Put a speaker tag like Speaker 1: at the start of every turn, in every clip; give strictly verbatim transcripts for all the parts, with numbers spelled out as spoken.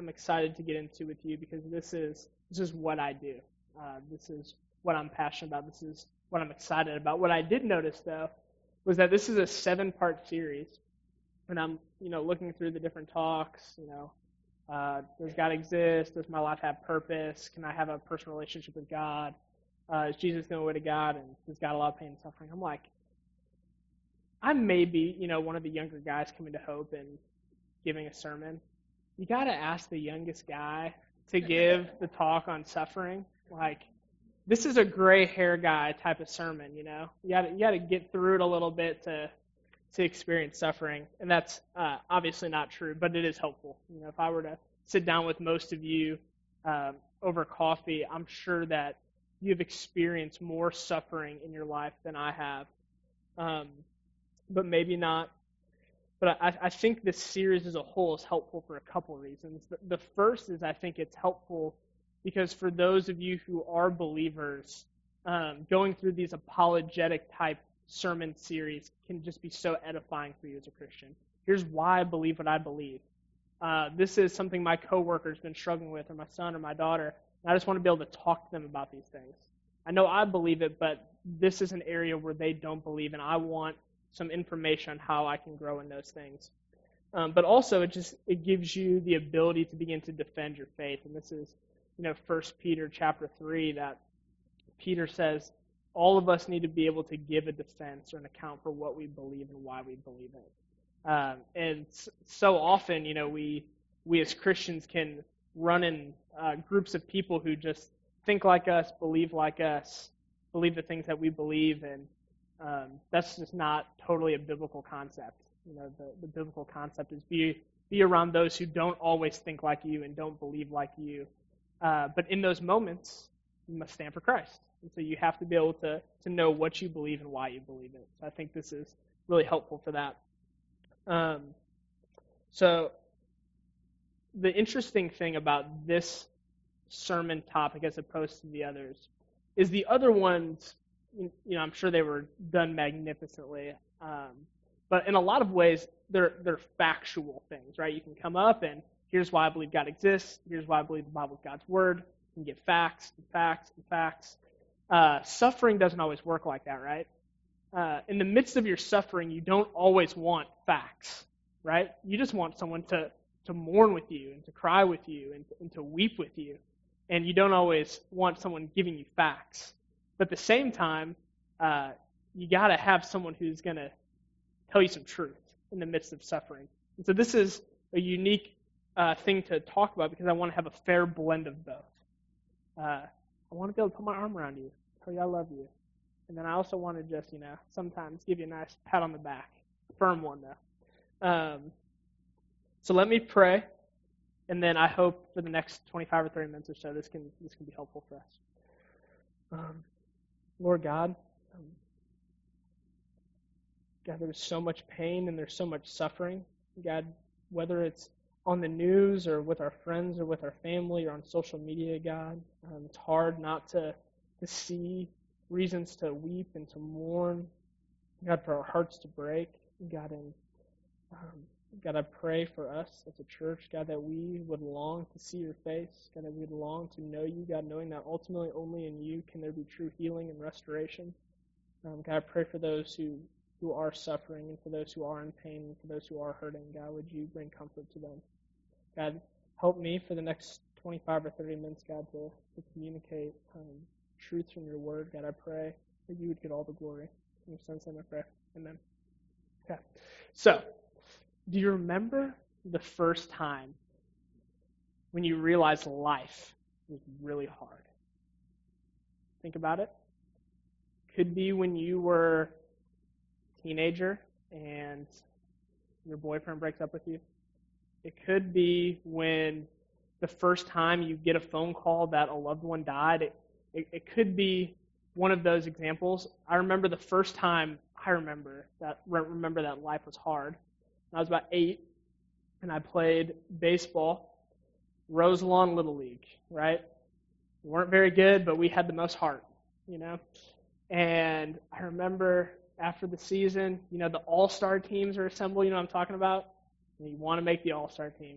Speaker 1: I'm excited to get into with you because this is this is what I do. Uh, this is what I'm passionate about. This is what I'm excited about. What I did notice, though, was that this is a seven-part series. And I'm, you know, looking through the different talks, you know, uh, does God exist? Does my life have purpose? Can I have a personal relationship with God? Uh, is Jesus the only way to God? And does God allow pain and suffering? I'm like, I may be, you know, one of the younger guys coming to Hope and giving a sermon. You got to ask the youngest guy to give the talk on suffering. Like, this is a gray hair guy type of sermon, you know. You got you got to get through it a little bit to to experience suffering, and that's uh, obviously not true, but it is helpful. You know, if I were to sit down with most of you um, over coffee, I'm sure that you've experienced more suffering in your life than I have, um, but maybe not. But I, I think this series as a whole is helpful for a couple reasons. The, the first is I think it's helpful because for those of you who are believers, um, going through these apologetic type sermon series can just be so edifying for you as a Christian. Here's why I believe what I believe. Uh, this is something my coworker's been struggling with, or my son or my daughter, and I just want to be able to talk to them about these things. I know I believe it, but this is an area where they don't believe, and I want some information on how I can grow in those things. Um, but also, it just it gives you the ability to begin to defend your faith, and this is, you know, First Peter chapter three that Peter says, all of us need to be able to give a defense or an account for what we believe and why we believe it. Um, and so often, you know, we we as Christians can run in uh, groups of people who just think like us, believe like us, believe the things that we believe, and um, that's just not totally a biblical concept. You know, the, the biblical concept is be be around those who don't always think like you and don't believe like you. Uh, but in those moments, you must stand for Christ. And so you have to be able to, to know what you believe and why you believe it. So I think this is really helpful for that. Um, so the interesting thing about this sermon topic as opposed to the others is the other ones, you know, I'm sure they were done magnificently. Um, but in a lot of ways, they're they're factual things, right? You can come up and here's why I believe God exists. Here's why I believe the Bible is God's word. You can get facts and facts and facts. Uh, suffering doesn't always work like that, right? Uh, in the midst of your suffering, you don't always want facts, right? You just want someone to, to mourn with you and to cry with you and to, and to weep with you. And you don't always want someone giving you facts. But at the same time, uh, you got to have someone who's going to tell you some truth in the midst of suffering. And so this is a unique uh, thing to talk about because I want to have a fair blend of both. Uh, I want to be able to put my arm around you, tell you I love you. And then I also want to just, you know, sometimes give you a nice pat on the back. Firm one, though. Um, so let me pray, and then I hope for the next twenty-five or thirty minutes or so this can this can be helpful for us. Um, Lord God, um, God, there's so much pain and there's so much suffering. God, whether it's on the news or with our friends or with our family or on social media, God, um, it's hard not to to see reasons to weep and to mourn. God, for our hearts to break. God, and um, God, I pray for us as a church, God, that we would long to see your face. God, that we would long to know you, God, knowing that ultimately only in you can there be true healing and restoration. Um, God, I pray for those who, who are suffering and for those who are in pain and for those who are hurting. God, would you bring comfort to them? God, help me for the next twenty-five or thirty minutes, God, to, to communicate um, truth from your word. God, I pray that you would get all the glory. In your son's name I pray. Amen. Okay. So, do you remember the first time when you realized life was really hard? Think about it. Could be when you were a teenager and your boyfriend breaks up with you. It could be when the first time you get a phone call that a loved one died. It, it, it could be one of those examples. I remember the first time I remember that remember that life was hard. I was about eight, and I played baseball, Rose Lawn Little League, right? We weren't very good, but we had the most heart, you know? And I remember after the season, you know, the all-star teams are assembled, you know what I'm talking about? And you want to make the all-star team.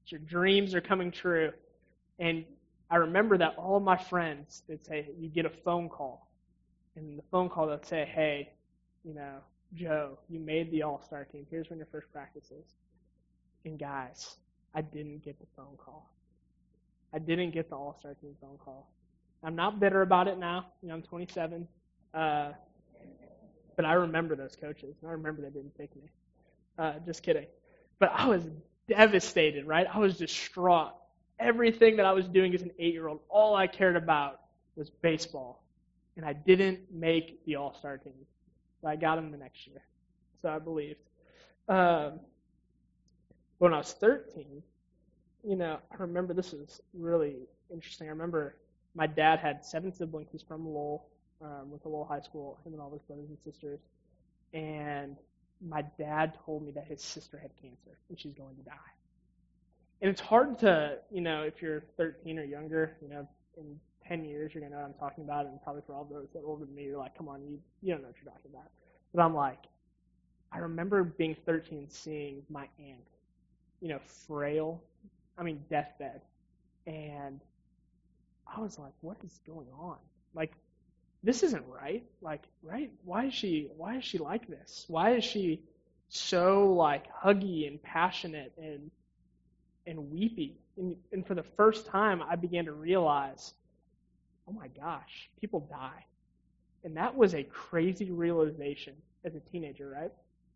Speaker 1: Your dreams are coming true. And I remember that all of my friends, they'd say, you get a phone call. And the phone call, they'd say, hey, you know, Joe, you made the all-star team. Here's when your first practice is. And guys, I didn't get the phone call. I didn't get the all-star team phone call. I'm not bitter about it now. You know, I'm twenty-seven. Uh, but I remember those coaches. And I remember they didn't pick me. Uh, just kidding. But I was devastated, right? I was distraught. Everything that I was doing as an eight-year-old, all I cared about was baseball. And I didn't make the all-star team. But I got them the next year. So I believed. Um, when I was thirteen, you know, I remember this was really interesting. I remember my dad had seven siblings. He's from Lowell, um, with the Lowell High School, him and all his brothers and sisters. And my dad told me that his sister had cancer and she's going to die. And it's hard to, you know, if you're thirteen or younger, you know, in ten years, you're going to know what I'm talking about. And probably for all those that are older than me, you're like, come on, you, you don't know what you're talking about. But I'm like, I remember being thirteen, seeing my aunt, you know, frail, I mean, deathbed. And I was like, what is going on? Like, this isn't right. Like, right? Why is she, why is she like this? Why is she so, like, huggy and passionate and and weepy? And, and for the first time, I began to realize, oh my gosh, people die. And that was a crazy realization as a teenager, right?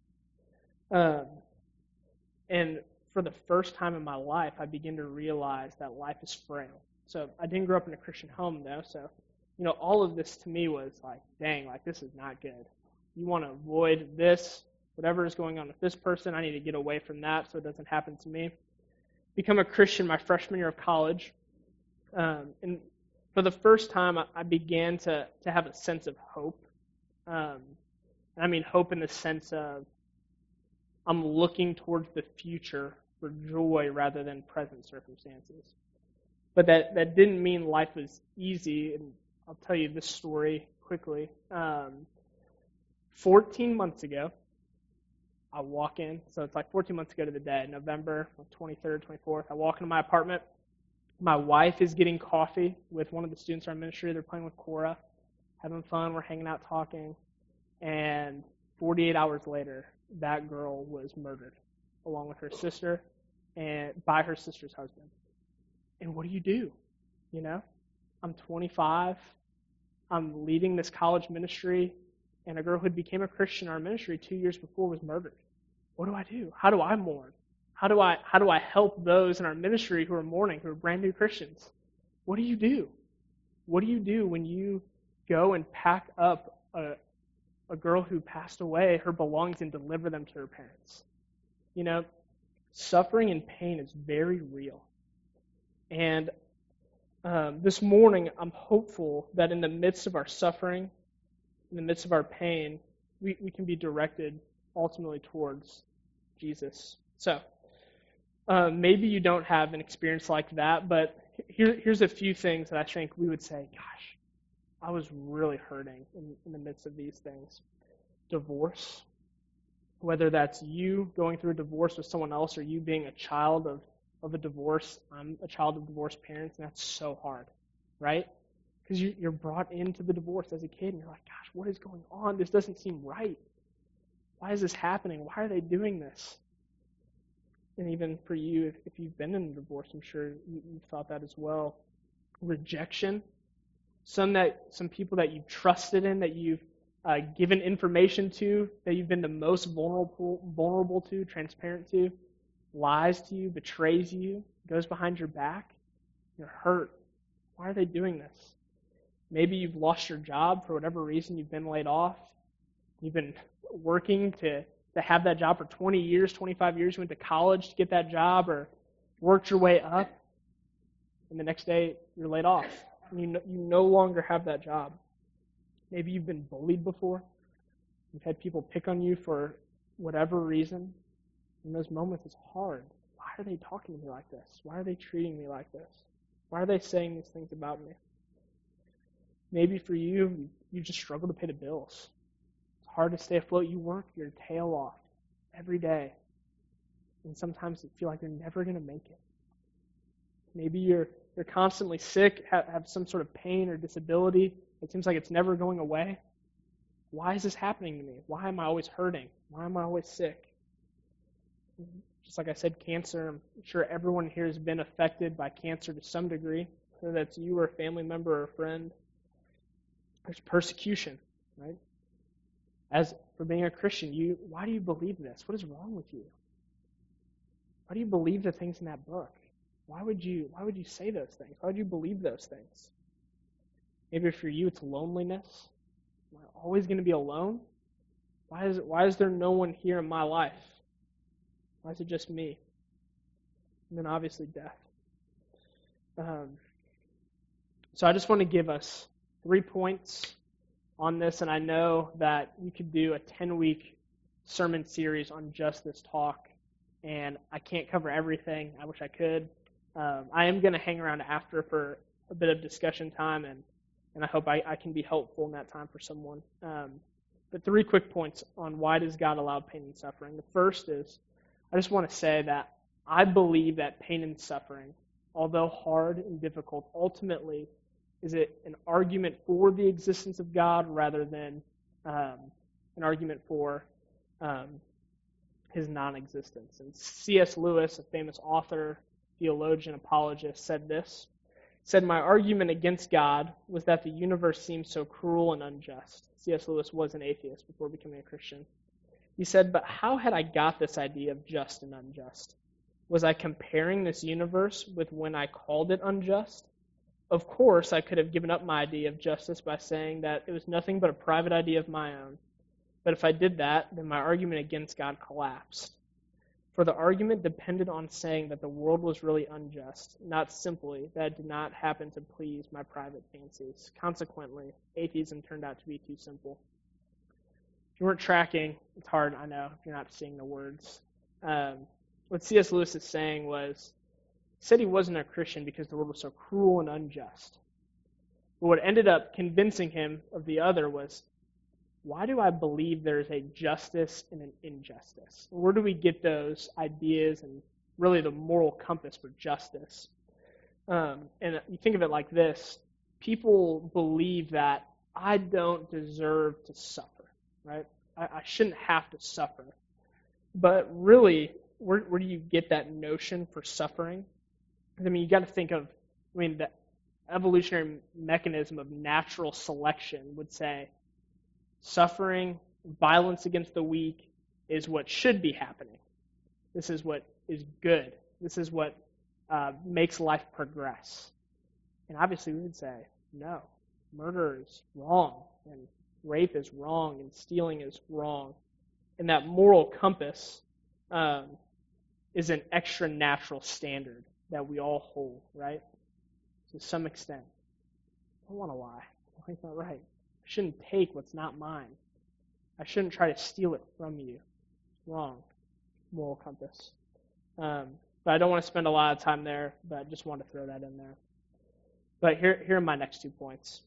Speaker 1: Um, and for the first time in my life, I began to realize that life is frail. So I didn't grow up in a Christian home, though, so, you know, all of this to me was like, dang, like, this is not good. You want to avoid this, whatever is going on with this person, I need to get away from that so it doesn't happen to me. Become a Christian my freshman year of college. Um, and for the first time, I began to, to have a sense of hope. Um, and I mean hope in the sense of I'm looking towards the future for joy rather than present circumstances. But that, that didn't mean life was easy. And I'll tell you this story quickly. Um, fourteen months ago, I walk in. So it's like fourteen months ago to the day, November twenty-third, twenty-fourth. I walk into my apartment. My wife is getting coffee with one of the students in our ministry. They're playing with Cora, having fun. We're hanging out talking. And forty-eight hours later, that girl was murdered along with her sister and by her sister's husband. And what do you do? You know, I'm twenty-five. I'm leading this college ministry, and a girl who became a Christian in our ministry two years before was murdered. What do I do? How do I mourn? How do I how do I help those in our ministry who are mourning, who are brand new Christians? What do you do? What do you do when you go and pack up a a girl who passed away, her belongings, and deliver them to her parents? You know, suffering and pain is very real. And um, this morning, I'm hopeful that in the midst of our suffering, in the midst of our pain, we, we can be directed ultimately towards Jesus. So, uh, maybe you don't have an experience like that, but here, here's a few things that I think we would say, gosh, I was really hurting in, in the midst of these things. Divorce, whether that's you going through a divorce with someone else or you being a child of, of a divorce. I'm a child of divorced parents, and that's so hard, right? Because you, you're brought into the divorce as a kid, and you're like, gosh, what is going on? This doesn't seem right. Why is this happening? Why are they doing this? And even for you, if, if you've been in a divorce, I'm sure you, you've thought that as well. Rejection. Some that some people that you've trusted in, that you've uh, given information to, that you've been the most vulnerable vulnerable to, transparent to, lies to you, betrays you, goes behind your back. You're hurt. Why are they doing this? Maybe you've lost your job for whatever reason. You've been laid off. You've been working to, to have that job for twenty years, twenty-five years. You went to college to get that job or worked your way up. And the next day, you're laid off. And you no, you no longer have that job. Maybe you've been bullied before. You've had people pick on you for whatever reason. In those moments, it's hard. Why are they talking to me like this? Why are they treating me like this? Why are they saying these things about me? Maybe for you, you just struggle to pay the bills. It's hard to stay afloat. You work your tail off every day. And sometimes you feel like you're never going to make it. Maybe you're you're constantly sick, have, have some sort of pain or disability. It seems like it's never going away. Why is this happening to me? Why am I always hurting? Why am I always sick? Just like I said, cancer, I'm sure everyone here has been affected by cancer to some degree, whether that's you or a family member or a friend. There's persecution, right? As for being a Christian, you why do you believe this? What is wrong with you? Why do you believe the things in that book? Why would you why would you say those things? Why would you believe those things? Maybe for you it's loneliness. Am I always going to be alone? Why is it, why is there no one here in my life? Why is it just me? And then obviously death. Um, so I just want to give us three points on this, and I know that you could do a ten-week sermon series on just this talk, and I can't cover everything. I wish I could. Um, I am going to hang around after for a bit of discussion time, and, and I hope I, I can be helpful in that time for someone. Um, but three quick points on why does God allow pain and suffering. The first is, I just want to say that I believe that pain and suffering, although hard and difficult, ultimately is it an argument for the existence of God rather than um, an argument for um, his non-existence. And C S Lewis, a famous author, theologian, apologist, said this, said, "My argument against God was that the universe seems so cruel and unjust." C S Lewis was an atheist before becoming a Christian. He said, "But how had I got this idea of just and unjust? Was I comparing this universe with when I called it unjust? Of course, I could have given up my idea of justice by saying that it was nothing but a private idea of my own. But if I did that, then my argument against God collapsed. For the argument depended on saying that the world was really unjust, not simply that it did not happen to please my private fancies. Consequently, atheism turned out to be too simple." If you weren't tracking, it's hard, I know, if you're not seeing the words. Um, what C S Lewis is saying was, he said he wasn't a Christian because the world was so cruel and unjust. But what ended up convincing him of the other was, why do I believe there is a justice and an injustice? Where do we get those ideas and really the moral compass for justice? Um, and you think of it like this. People believe that I don't deserve to suffer, right? I, I shouldn't have to suffer. But really, where, where do you get that notion for suffering? I mean, you got to think of, I mean, the evolutionary mechanism of natural selection would say suffering, violence against the weak is what should be happening. This is what is good. This is what uh, makes life progress. And obviously we would say, no, murder is wrong, and rape is wrong, and stealing is wrong. And that moral compass um, is an extra natural standard that we all hold, right? To some extent. I don't want to lie. That's not right. I shouldn't take what's not mine. I shouldn't try to steal it from you. It's wrong. Moral compass. Um, but I don't want to spend a lot of time there, but I just want to throw that in there. But here, here are my next two points.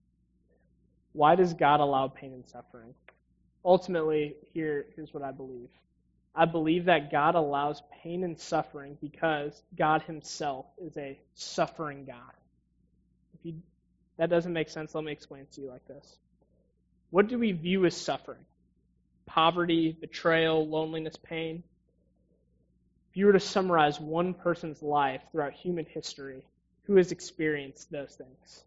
Speaker 1: Why does God allow pain and suffering? Ultimately, here, here's what I believe. I believe that God allows pain and suffering because God himself is a suffering God. If you, that doesn't make sense, let me explain it to you like this. What do we view as suffering? Poverty, betrayal, loneliness, pain? If you were to summarize one person's life throughout human history, who has experienced those things?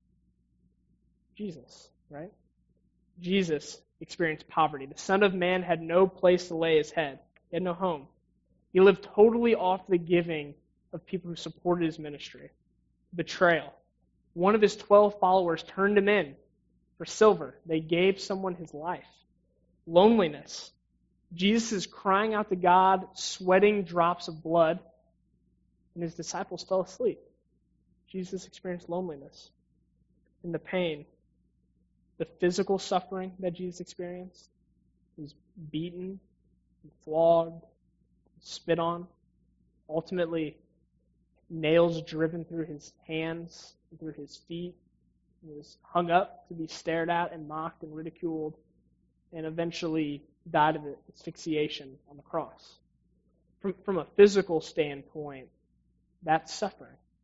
Speaker 1: Jesus, right? Jesus experienced poverty. The Son of Man had no place to lay his head. He had no home. He lived totally off the giving of people who supported his ministry. Betrayal. One of his twelve followers turned him in for silver. They gave someone his life. Loneliness. Jesus is crying out to God, sweating drops of blood, and his disciples fell asleep. Jesus experienced loneliness. And the pain, the physical suffering that Jesus experienced, he was beaten, flogged, spit on, ultimately nails driven through his hands, through his feet. He was hung up to be stared at and mocked and ridiculed, and eventually died of asphyxiation on the cross. From, from a physical standpoint, that's suffering.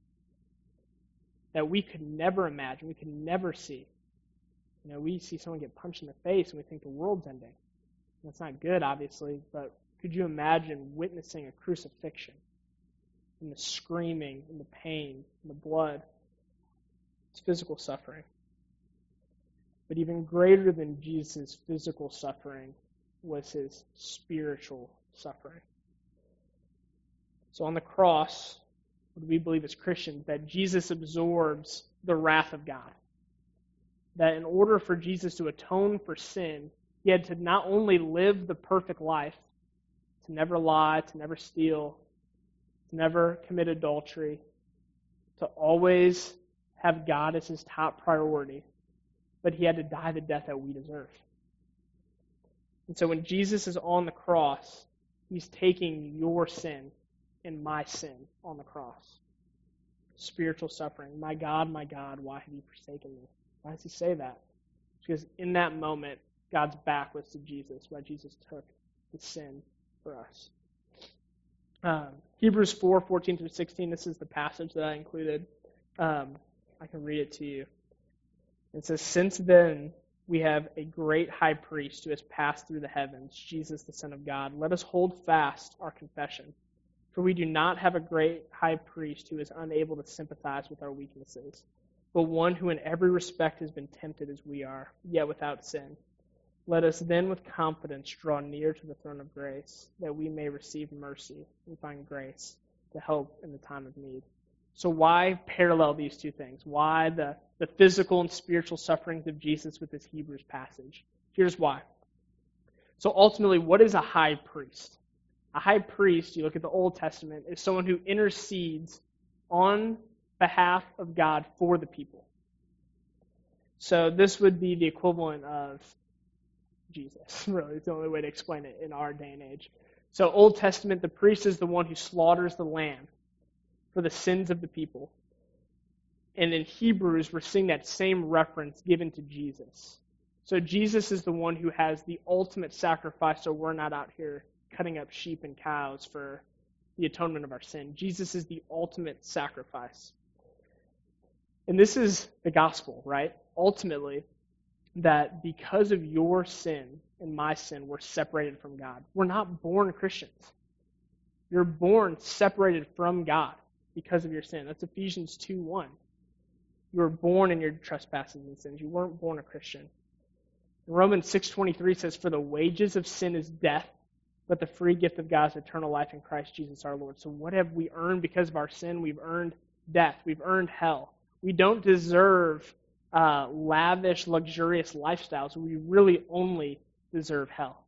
Speaker 1: that we could never imagine, we could never see. You know, we see someone get punched in the face and we think the world's ending. That's not good, obviously, but could you imagine witnessing a crucifixion and the screaming and the pain and the blood? It's physical suffering. But even greater than Jesus' physical suffering was his spiritual suffering. So on the cross, what do we believe as Christians? That Jesus absorbs the wrath of God. That in order for Jesus to atone for sin, he had to not only live the perfect life, to never lie, to never steal, to never commit adultery, to always have God as his top priority, but he had to die the death that we deserve. And so when Jesus is on the cross, he's taking your sin and my sin on the cross. Spiritual suffering. My God, my God, why have you forsaken me? Why does he say that? Because in that moment, God's back was to Jesus, why Jesus took the sin for us. Um, Hebrews four, fourteen through sixteen, this is the passage that I included. Um, I can read it to you. It says, "Since then we have a great high priest who has passed through the heavens, Jesus the Son of God. Let us hold fast our confession. For we do not have a great high priest who is unable to sympathize with our weaknesses, but one who in every respect has been tempted as we are, yet without sin. Let us then with confidence draw near to the throne of grace, that we may receive mercy and find grace to help in the time of need." So why parallel these two things? Why the, the physical and spiritual sufferings of Jesus with this Hebrews passage? Here's why. So ultimately, what is a high priest? A high priest, you look at the Old Testament, is someone who intercedes on behalf of God for the people. So this would be the equivalent of Jesus, really. It's the only way to explain it in our day and age. So Old Testament, the priest is the one who slaughters the lamb for the sins of the people. And in Hebrews, we're seeing that same reference given to Jesus. So Jesus is the one who has the ultimate sacrifice, so we're not out here cutting up sheep and cows for the atonement of our sin. Jesus is the ultimate sacrifice. And this is the gospel, right? Ultimately, that because of your sin and my sin, we're separated from God. We're not born Christians. You're born separated from God because of your sin. That's Ephesians two one. You were born in your trespasses and sins. You weren't born a Christian. Romans six twenty-three says, "For the wages of sin is death, but the free gift of God is eternal life in Christ Jesus our Lord." So what have we earned because of our sin? We've earned death. We've earned hell. We don't deserve uh, lavish, luxurious lifestyles. We really only deserve hell.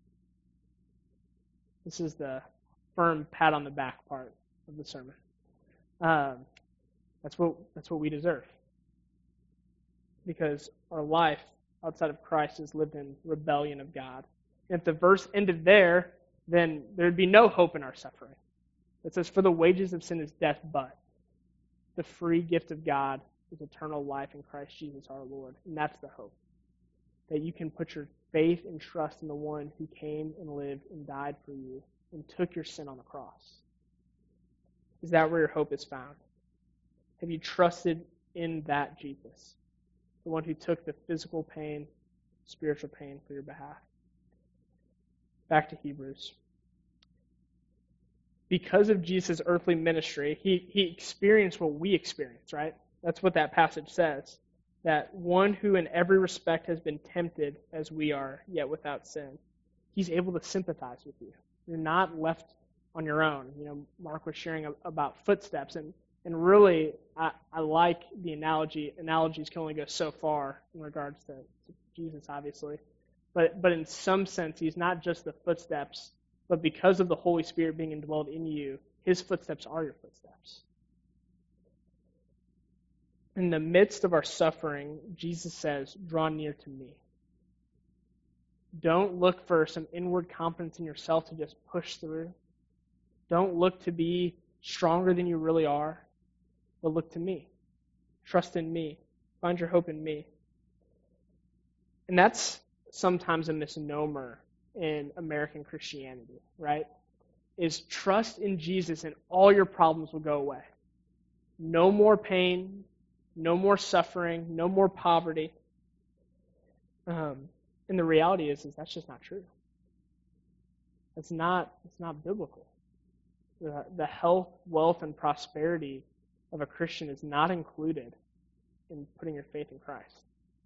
Speaker 1: This is the firm pat on the back part of the sermon. Um, that's what that's what we deserve. Because our life outside of Christ is lived in rebellion of God. And if the verse ended there, then there would be no hope in our suffering. It says, "For the wages of sin is death, but the free gift of God is eternal life in Christ Jesus our Lord." And that's the hope. That you can put your faith and trust in the one who came and lived and died for you and took your sin on the cross. Is that where your hope is found? Have you trusted in that Jesus? The one who took the physical pain, spiritual pain for your behalf. Back to Hebrews. Because of Jesus' earthly ministry, he, he experienced what we experience, right? That's what that passage says. That one who in every respect has been tempted as we are, yet without sin. He's able to sympathize with you. You're not left on your own. You know, Mark was sharing about footsteps, and, and really, I, I like the analogy. Analogies can only go so far in regards to, to Jesus, obviously. But but in some sense, he's not just the footsteps, but because of the Holy Spirit being indwelled in you, his footsteps are your footsteps. In the midst of our suffering, Jesus says, "Draw near to me." Don't look for some inward confidence in yourself to just push through. Don't look to be stronger than you really are, but look to me. Trust in me. Find your hope in me. And that's sometimes a misnomer in American Christianity, right? Is trust in Jesus and all your problems will go away. No more pain, no more suffering, no more poverty. Um, and the reality is, is that's just not true. It's not, it's not biblical. The, the health, wealth, and prosperity of a Christian is not included in putting your faith in Christ.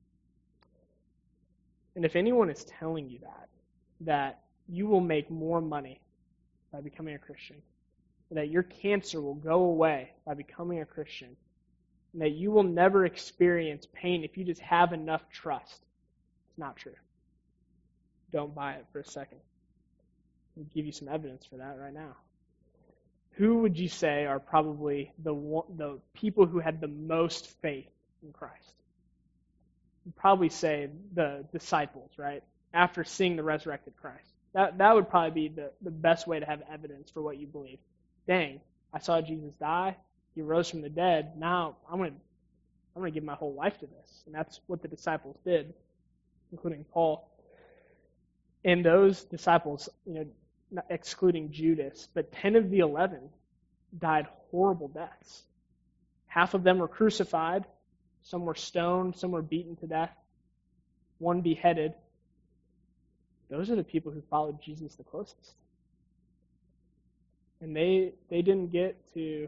Speaker 1: And if anyone is telling you that, that you will make more money by becoming a Christian, that your cancer will go away by becoming a Christian, and that you will never experience pain if you just have enough trust, it's not true. Don't buy it for a second. I'll give you some evidence for that right now. Who would you say are probably the the people who had the most faith in Christ? You'd probably say the disciples, right? After seeing the resurrected Christ. That that would probably be the, the best way to have evidence for what you believe. Dang, I saw Jesus die. He rose from the dead. Now I'm going to I'm going to give my whole life to this. And that's what the disciples did, including Paul. And those disciples, you know, not excluding Judas, but ten of the eleven died horrible deaths. Half of them were crucified. Some were stoned. Some were beaten to death. One beheaded. Those are the people who followed Jesus the closest. And they they didn't get to,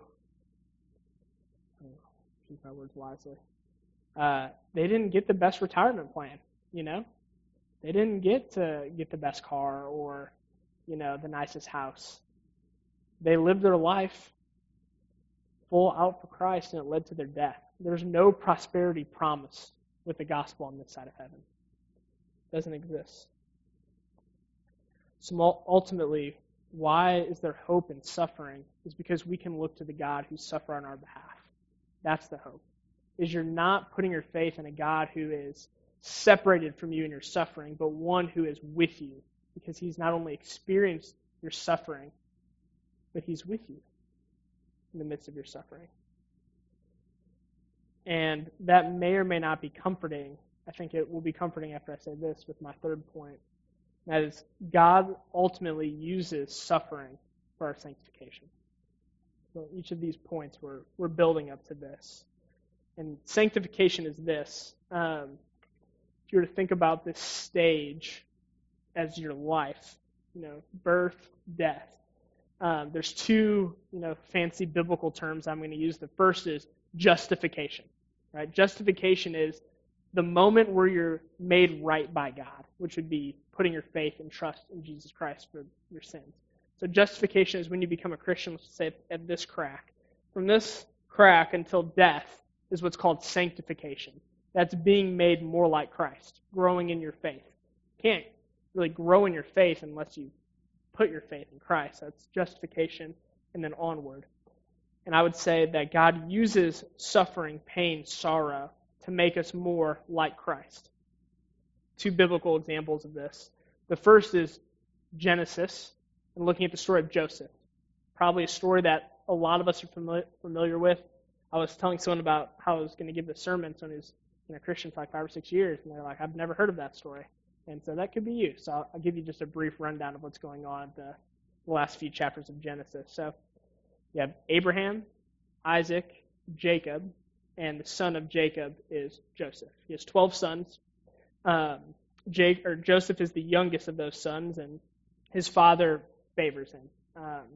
Speaker 1: choose my words wisely, uh, they didn't get the best retirement plan, you know? They didn't get to get the best car or, you know, the nicest house. They lived their life full out for Christ, and it led to their death. There's no prosperity promised with the gospel on this side of heaven. It doesn't exist. So ultimately, why is there hope in suffering? Is because we can look to the God who suffered on our behalf. That's the hope. Is you're not putting your faith in a God who is separated from you in your suffering, but one who is with you, because he's not only experienced your suffering, but he's with you in the midst of your suffering. And that may or may not be comforting. I think it will be comforting after I say this with my third point. That is, God ultimately uses suffering for our sanctification. So each of these points, we're, we're building up to this. And sanctification is this. Um, if you were to think about this stage as your life, you know, birth, death, um, there's two, you know, fancy biblical terms I'm going to use. The first is justification, right? Justification is the moment where you're made right by God, which would be putting your faith and trust in Jesus Christ for your sins. So justification is when you become a Christian, let's say at this crack. From this crack until death is what's called sanctification. That's being made more like Christ, growing in your faith. You can't really grow in your faith unless you put your faith in Christ. That's justification and then onward. And I would say that God uses suffering, pain, sorrow to make us more like Christ. Two biblical examples of this. The first is Genesis, and looking at the story of Joseph. Probably a story that a lot of us are familiar, familiar with. I was telling someone about how I was going to give the sermon, someone who's been a Christian for like five or six years, and they're like, I've never heard of that story. And so that could be you. So I'll, I'll give you just a brief rundown of what's going on at the, the last few chapters of Genesis. So you have Abraham, Isaac, Jacob, and the son of Jacob is Joseph. He has twelve sons. Um, Jake, or Joseph is the youngest of those sons, and his father favors him. Um,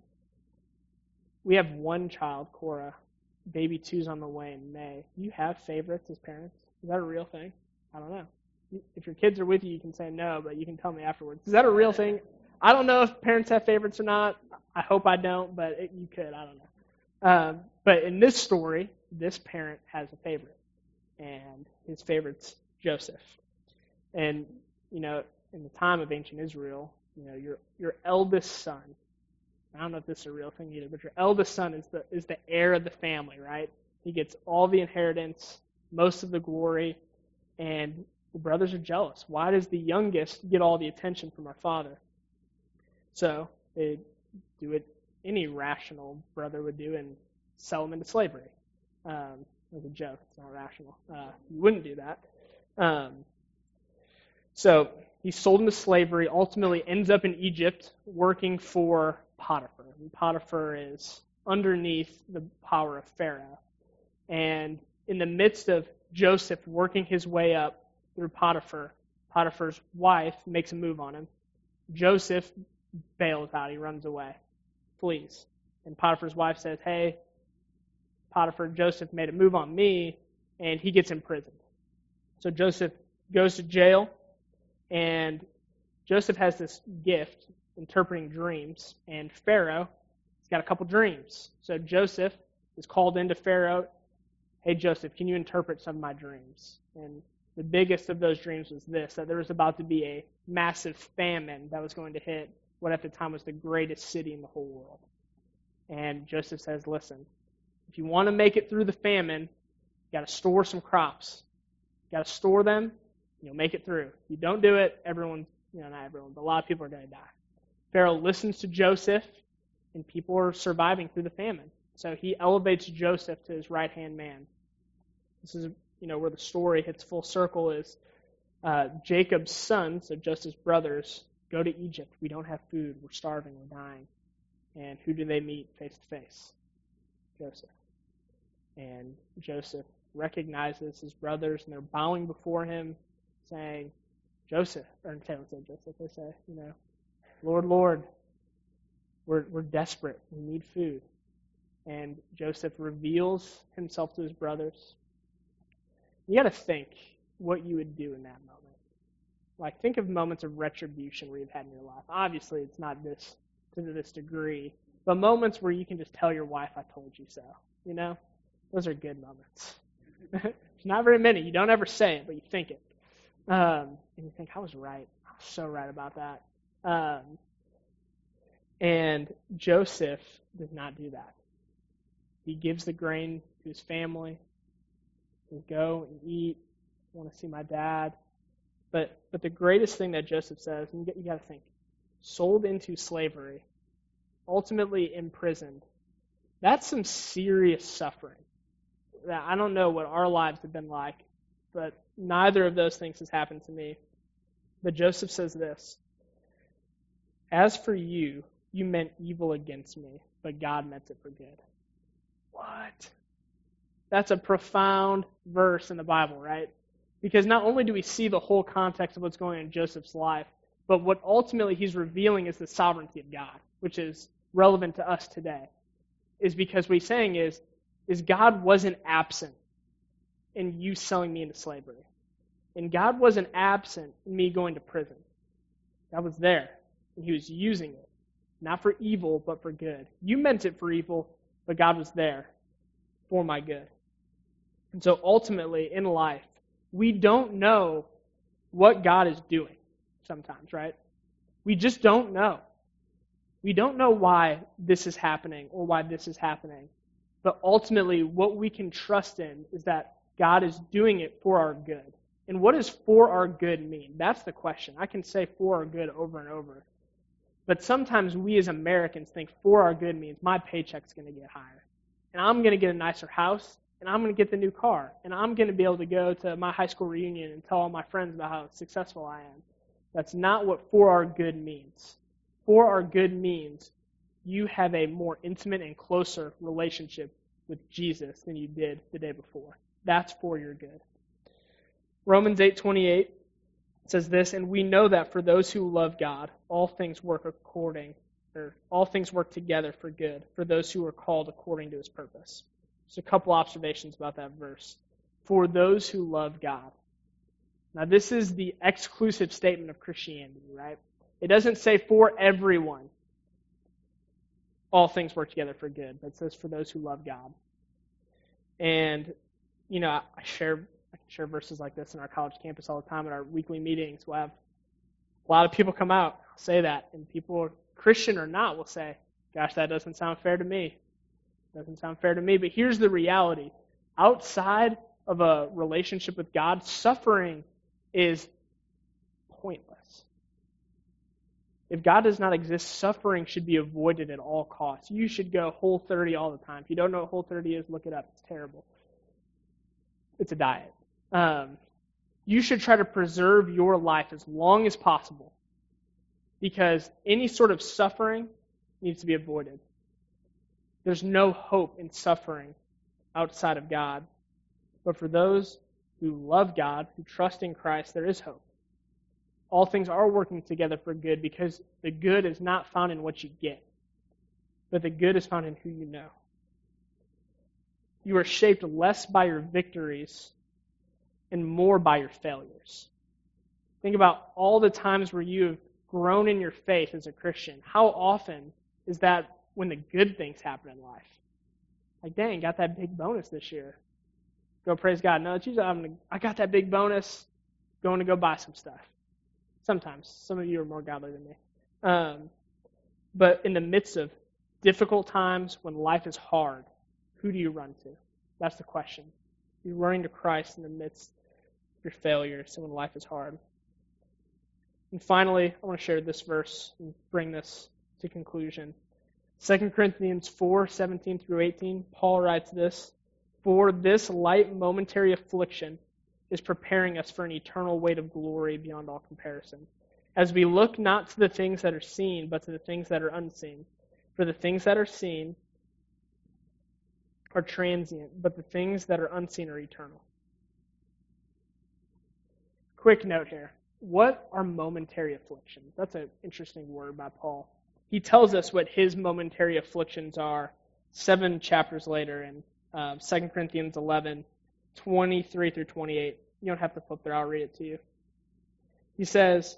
Speaker 1: we have one child, Cora. Baby two's on the way in May. Do you have favorites as parents? Is that a real thing? I don't know. If your kids are with you, you can say no, but you can tell me afterwards. Is that a real thing? I don't know if parents have favorites or not. I hope I don't, but it, you could. I don't know. Um, but in this story, this parent has a favorite, and his favorite's Joseph. And, you know, in the time of ancient Israel, you know, your your eldest son, I don't know if this is a real thing either, but your eldest son is the is the heir of the family, right? He gets all the inheritance, most of the glory, and the brothers are jealous. Why does the youngest get all the attention from our father? So they do what any rational brother would do and sell him into slavery. Um, as a joke, it's not rational. Uh, you wouldn't do that. Um, so he's sold into slavery, ultimately ends up in Egypt working for Potiphar. And Potiphar is underneath the power of Pharaoh. And in the midst of Joseph working his way up through Potiphar, Potiphar's wife makes a move on him. Joseph bails out. He runs away, flees. And Potiphar's wife says, hey, Potiphar, Joseph made a move on me, and he gets imprisoned. So Joseph goes to jail, and Joseph has this gift, interpreting dreams, and Pharaoh has got a couple dreams. So Joseph is called into Pharaoh, hey, Joseph, can you interpret some of my dreams? And the biggest of those dreams was this, that there was about to be a massive famine that was going to hit what at the time was the greatest city in the whole world. And Joseph says, listen, if you want to make it through the famine, you got to store some crops. You got to store them, and you'll make it through. If you don't do it, everyone, you know, not everyone, but a lot of people are going to die. Pharaoh listens to Joseph, and people are surviving through the famine. So he elevates Joseph to his right-hand man. This is, you know, where the story hits full circle is uh, Jacob's sons, so Joseph's brothers, go to Egypt. We don't have food. We're starving. We're dying. And who do they meet face to face? Joseph. And Joseph recognizes his brothers, and they're bowing before him, saying, Joseph, or they don't say Joseph, they say, you know, Lord, Lord, we're we're desperate. We need food. And Joseph reveals himself to his brothers. You got to think what you would do in that moment. Like, think of moments of retribution where you've had in your life. Obviously, it's not this to this degree, but moments where you can just tell your wife, I told you so. You know? Those are good moments. There's not very many. You don't ever say it, but you think it. Um, and you think, I was right. I was so right about that. Um, and Joseph does not do that. He gives the grain to his family. He says, go and eat. I want to see my dad. But but the greatest thing that Joseph says, and you, you got to think, sold into slavery, ultimately imprisoned. That's some serious suffering. I don't know what our lives have been like, but neither of those things has happened to me. But Joseph says this, as for you, you meant evil against me, but God meant it for good. What? That's a profound verse in the Bible, right? Because not only do we see the whole context of what's going on in Joseph's life, but what ultimately he's revealing is the sovereignty of God, which is relevant to us today. Is because what he's saying is, is God wasn't absent in you selling me into slavery. And God wasn't absent in me going to prison. God was there, and he was using it. Not for evil, but for good. You meant it for evil, but God was there for my good. And so ultimately, in life, we don't know what God is doing sometimes, right? We just don't know. We don't know why this is happening or why this is happening. But ultimately, what we can trust in is that God is doing it for our good. And what does for our good mean? That's the question. I can say for our good over and over. But sometimes we as Americans think for our good means my paycheck's going to get higher. And I'm going to get a nicer house. And I'm going to get the new car. And I'm going to be able to go to my high school reunion and tell all my friends about how successful I am. That's not what for our good means. For our good means you have a more intimate and closer relationship with Jesus than you did the day before. That's for your good. Romans eight twenty-eight says this, and we know that for those who love God, all things work according, or all things work together for good, for those who are called according to his purpose. Just a couple observations about that verse. For those who love God. Now this is the exclusive statement of Christianity, right? It doesn't say for everyone, all things work together for good, but it says for those who love God. And, you know, I share I share verses like this in our college campus all the time at our weekly meetings. We'll have a lot of people come out, say that, and people, Christian or not, will say, gosh, that doesn't sound fair to me. Doesn't sound fair to me. But here's the reality. Outside of a relationship with God, suffering is pointless. If God does not exist, suffering should be avoided at all costs. You should go Whole thirty all the time. If you don't know what Whole thirty is, look it up. It's terrible. It's a diet. Um, you should try to preserve your life as long as possible because any sort of suffering needs to be avoided. There's no hope in suffering outside of God. But for those who love God, who trust in Christ, there is hope. All things are working together for good because the good is not found in what you get, but the good is found in who you know. You are shaped less by your victories and more by your failures. Think about all the times where you have grown in your faith as a Christian. How often is that when the good things happen in life? Like, dang, got that big bonus this year. Go praise God. No, it's usually I'm gonna, I got that big bonus, going to go buy some stuff. Sometimes. Some of you are more godly than me. Um, but in the midst of difficult times, when life is hard, who do you run to? That's the question. You're running to Christ in the midst of your failures and when life is hard. And finally, I want to share this verse and bring this to conclusion. Second Corinthians four, seventeen through eighteen, Paul writes this, "For this light momentary affliction is preparing us for an eternal weight of glory beyond all comparison, as we look not to the things that are seen, but to the things that are unseen. For the things that are seen are transient, but the things that are unseen are eternal." Quick note here. What are momentary afflictions? That's an interesting word by Paul. He tells us what his momentary afflictions are seven chapters later in um, Second Corinthians eleven, twenty-three through twenty-eight. You don't have to flip there. I'll read it to you. He says,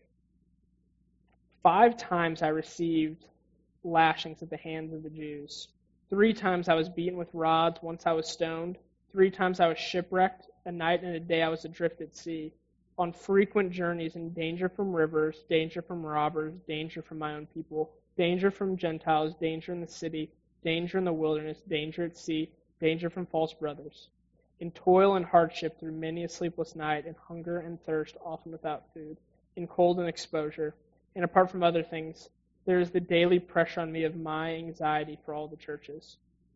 Speaker 1: "Five times I received lashings at the hands of the Jews. Three times I was beaten with rods. Once I was stoned. Three times I was shipwrecked. A night and a day I was adrift at sea. On frequent journeys in danger from rivers, danger from robbers, danger from my own people, danger from Gentiles, danger in the city, danger in the wilderness, danger at sea, danger from false brothers. In toil and hardship through many a sleepless night, in hunger and thirst, often without food, in cold and exposure. And apart from other things, there is the daily pressure on me of my anxiety for all the churches."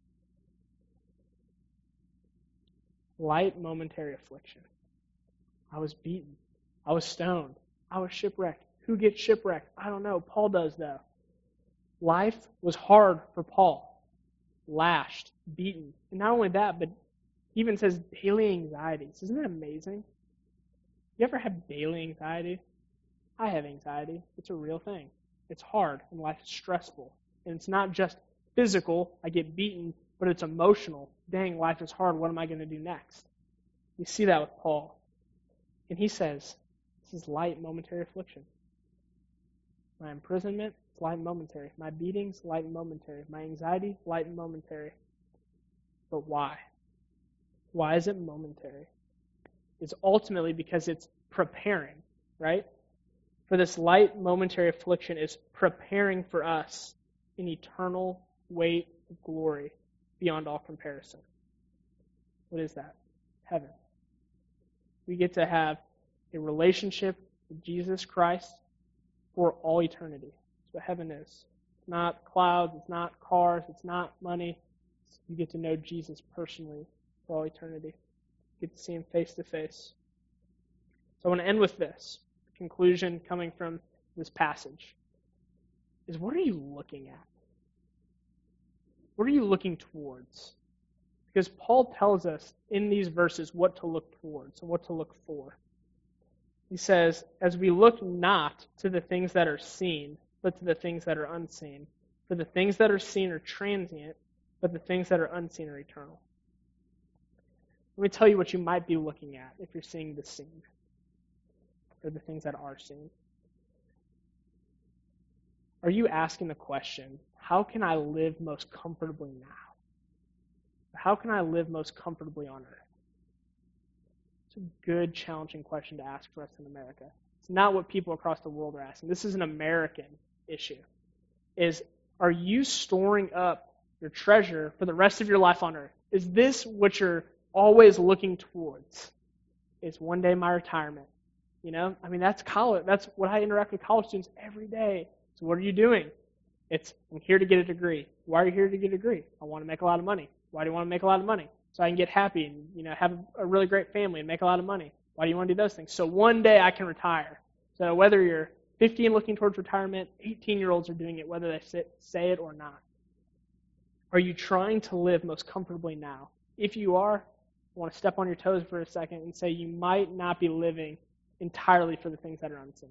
Speaker 1: Light momentary affliction. I was beaten. I was stoned. I was shipwrecked. Who gets shipwrecked? I don't know. Paul does, though. Life was hard for Paul. Lashed, beaten. And not only that, but he even says daily anxieties. Isn't that amazing? You ever have daily anxiety? I have anxiety. It's a real thing. It's hard, and life is stressful. And it's not just physical, I get beaten, but it's emotional. Dang, life is hard. What am I going to do next? You see that with Paul. And he says, this is light momentary affliction. My imprisonment, it's light and momentary. My beatings, light and momentary. My anxiety, light and momentary. But why? Why is it momentary? It's ultimately because it's preparing, right? For this light momentary affliction is preparing for us an eternal weight of glory beyond all comparison. What is that? Heaven. We get to have a relationship with Jesus Christ for all eternity. That's what heaven is. It's not clouds, it's not cars, it's not money. You get to know Jesus personally for all eternity. You get to see him face to face. So I want to end with this. The conclusion coming from this passage is, what are you looking at? What are you looking towards? Because Paul tells us in these verses what to look towards and what to look for. He says, as we look not to the things that are seen, but to the things that are unseen. For the things that are seen are transient, but the things that are unseen are eternal. Let me tell you what you might be looking at if you're seeing the seen, or the things that are seen. Are you asking the question, how can I live most comfortably now? How can I live most comfortably on earth? It's a good, challenging question to ask for us in America. It's not what people across the world are asking. This is an American issue. Is, are you storing up your treasure for the rest of your life on earth? Is this what you're always looking towards? Is one day my retirement? You know, I mean, that's college. That's what I interact with college students every day. So what are you doing? It's, I'm here to get a degree. Why are you here to get a degree? I want to make a lot of money. Why do you want to make a lot of money? So I can get happy and, you know, have a really great family and make a lot of money. Why do you want to do those things? So one day I can retire. So whether you're fifteen looking towards retirement, eighteen-year-olds are doing it, whether they say it or not. Are you trying to live most comfortably now? If you are, I want to step on your toes for a second and say you might not be living entirely for the things that are unseen.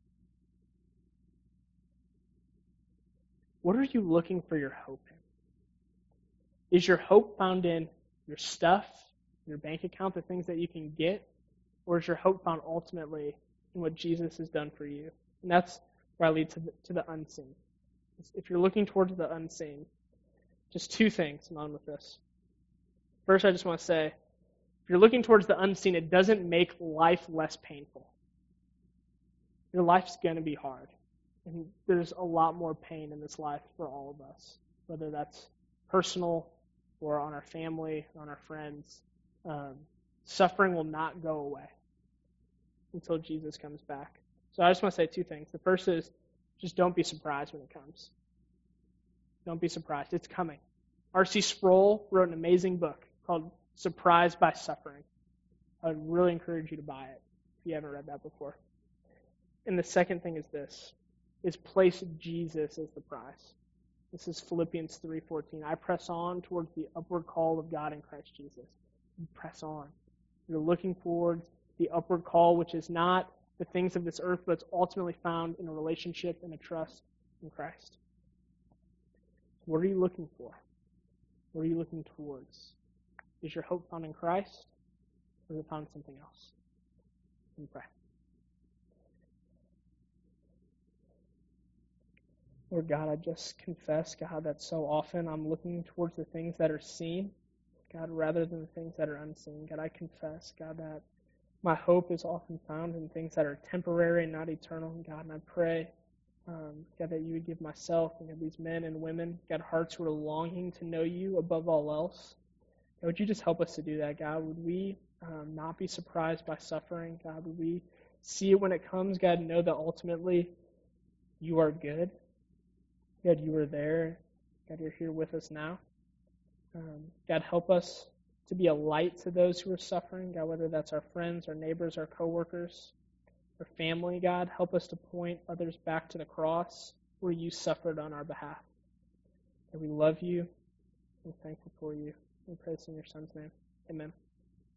Speaker 1: What are you looking for your hope in? Is your hope found in your stuff, your bank account, the things that you can get? Or is your hope found ultimately in what Jesus has done for you? And that's where I lead to the, to the unseen. If you're looking towards the unseen, just two things along with this. First, I just want to say, if you're looking towards the unseen, it doesn't make life less painful. Your life's going to be hard. And there's a lot more pain in this life for all of us, whether that's personal or on our family, on our friends. Um, suffering will not go away until Jesus comes back. So I just want to say two things. The first is just don't be surprised when it comes. Don't be surprised. It's coming. R C Sproul wrote an amazing book called Surprised by Suffering. I would really encourage you to buy it if you haven't read that before. And the second thing is this, is place Jesus as the prize. This is Philippians three fourteen. I press on towards the upward call of God in Christ Jesus. You press on. You're looking towards the upward call, which is not the things of this earth, but it's ultimately found in a relationship and a trust in Christ. What are you looking for? What are you looking towards? Is your hope found in Christ, or is it found in something else? Let me pray. Lord God, I just confess, God, that so often I'm looking towards the things that are seen, God, rather than the things that are unseen. God, I confess, God, that my hope is often found in things that are temporary and not eternal. God, and I pray, um, God, that you would give myself and God, these men and women, God, hearts who are longing to know you above all else. God, would you just help us to do that, God? Would we um, not be surprised by suffering? God, would we see it when it comes? God, know that ultimately you are good. God, you are there. God, you're here with us now. Um, God, help us to be a light to those who are suffering. God, whether that's our friends, our neighbors, our coworkers, our family, God, help us to point others back to the cross where you suffered on our behalf. God, we love you. We're thankful for you. We pray this in your Son's name. Amen.